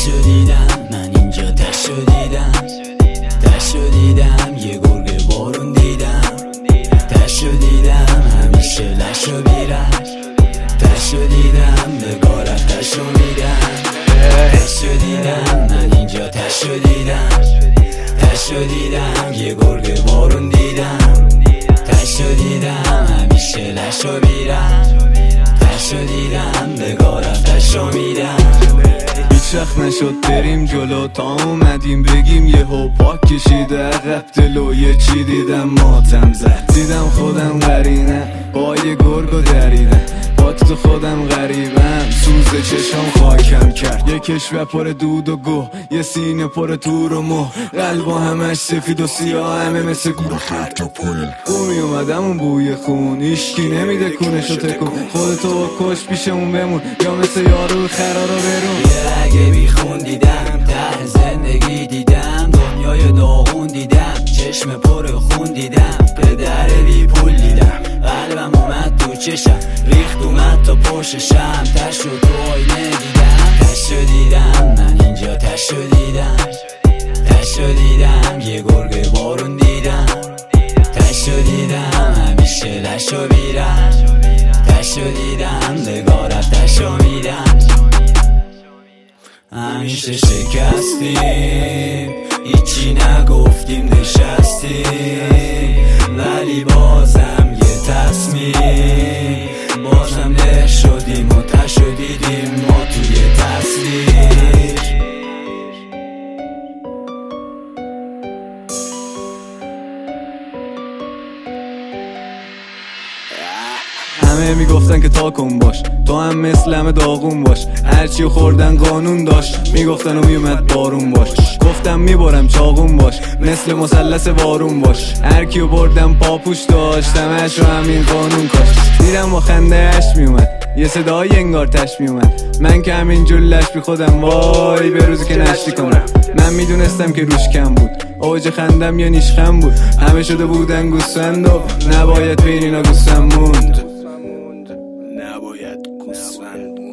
تشو دیدم، من اینجا تشو دیدم، تشو دیدم، یه گرگ بارون دیدم، تشو دیدم، همیشه لشو بیرم، تشو دیدم، نگارت تشو میدم، تشو دیدم، من اینجا تشو دیدم، تشو دیدم، یه گرگ بارون دیدم، تشو دیدم، همیشه لشو بیرم، تشو دیدم، نگارت تشو میدم. هیچ وقت نشد بریم جلو تا اومدیم بگیم یهو پاک کشیده عقب دلو یه چی دیدم ماتم زد، دیدم خودم قرینه با یه گرگ و دریدم، پاک تو خودم غریبم، سوز چشم خاکم کرد، یه کشور پر دود و گوه، یه سینه پر تور و مه، قلب و همش سفید و سیاه، همه مثل گوره خرد و پل بومی اومدم اون بوی خون، ایشکی نمیده کونشو تکون، خودتو کش پیشمون بمون یا مثل یارو خرا رو برون. یه رگ بیخون دیدم، ته زندگی دیدم، دنیای داغون دیدم، چشم پر خون دیدم، پدر بی پول دیدم، قلبم اومد تو چشم، ریخت اومد تا پشتشم، تشو تو آینه دیدم، تشو دیدم، من اینجا تشو دیدم، تشو دیدم، یه گرگ بارون دیدم، تشو دیدم، همیشه لشو بیرم، تشو دیدم، نگارت تشو میدم. همیشه شکستیم، هیچی نگفتیم نشستیم، ولی بازم یه تصمیم، بازم له شدیم و تشو دیدیم ما توی تصویر. همه میگفتن که تا کن باش، تو هم مثل همه داغون باش، هرچی خوردن قانون داشت، میگفتن و میومد بارون باش، گفتم میبرم چاقون باش، مثل مثلث وارون باش، هرکیو بردم پاپوش داشت، همش رو همین قانون کاش، دیدم با خنده اش میومد، یه صدای انگار تش میومد، من که همینجور لش بی خودم، وای به روزی که نشتی کنم، من میدونستم که روش کم بود، اوج خندم یا نیشخم بود، همه شده بودن گوسفند و نباید بین اینا گوسفند موند، نباید گوسفند